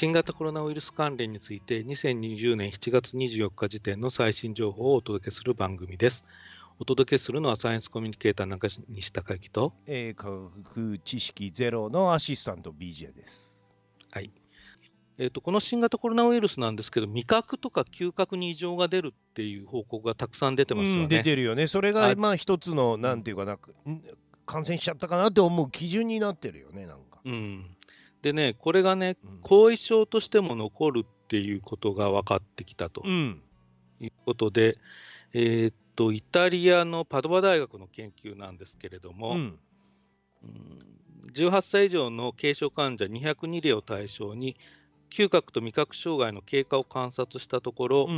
新型コロナウイルス関連について2020年7月24日時点の最新情報をお届けする番組です。お届けするのはサイエンスコミュニケーター中西孝之と、 科学知識ゼロのアシスタント BJ です。 はい。この新型コロナウイルスなんですけど、味覚とか嗅覚に異常が出るっていう報告がたくさん出てますよね。 出てるよね。それがまあ一つのなんていうかな、感染しちゃったかなって思う基準になってるよね、なんか。 でね、これがね、後遺症としても残るっていうことが分かってきたということで、イタリアのパドバ大学の研究なんですけれども、18歳以上の軽症患者202例を対象に嗅覚と味覚障害の経過を観察したところ、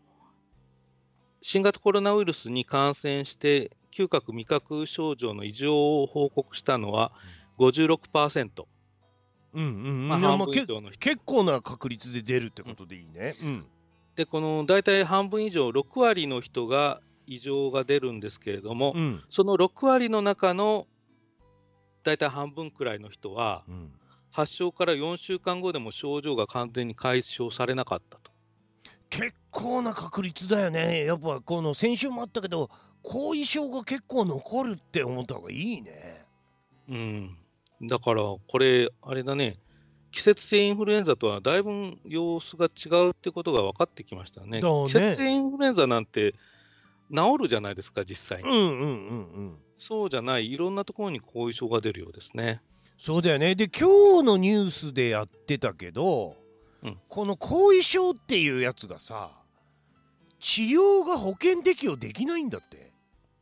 新型コロナウイルスに感染して嗅覚味覚症状の異常を報告したのは 56%、半分以上の人。 結構な確率で出るってことでいいね。 で、この大体半分以上6割の人が異常が出るんですけれども、その6割の中の大体半分くらいの人は、発症から4週間後でも症状が完全に解消されなかったと。 結構な確率だよね。やっぱこの先週もあったけど、後遺症が結構残るって思った方がいいね。 だからこれあれだね、季節性インフルエンザとはだいぶ様子が違うってことが分かってきましたね。季節性インフルエンザなんて治るじゃないですか、実際に。そうじゃない、いろんなところに後遺症が出るようですね。 そうだよね。で、今日のニュースでやってたけど、この後遺症っていうやつがさ、治療が保険適用できないんだって。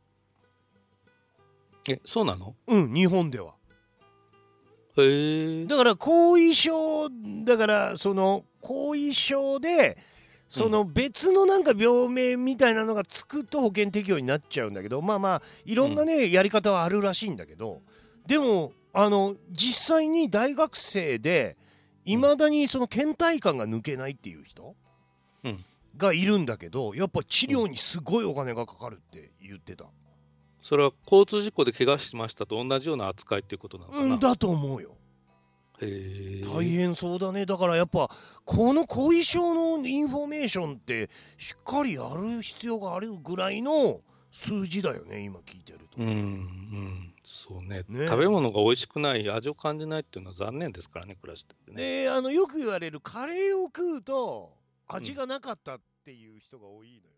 そうなの？ 日本では。 へえ。 だから後遺症だからその後遺症でその別のなんか病名みたいなのがつくと保険適用になっちゃうんだけど、まあいろんなね、やり方はあるらしいんだけど、でも実際に大学生でいまだにその倦怠感が抜けないっていう人がいるんだけど、やっぱ治療にすごいお金がかかるって言ってた。 それは交通事故で怪我しましたと同じような扱いっていうことなのかな？ だと思うよ。大変そうだね。だからやっぱこの後遺症のインフォメーションってしっかりやる必要があるぐらいの数字だよね、今聞いてると。 そうね。食べ物が美味しくない、味を感じないっていうのは残念ですからね、暮らしててね。 よく言われるカレーを食うと味がなかったっていう人が多いのよ。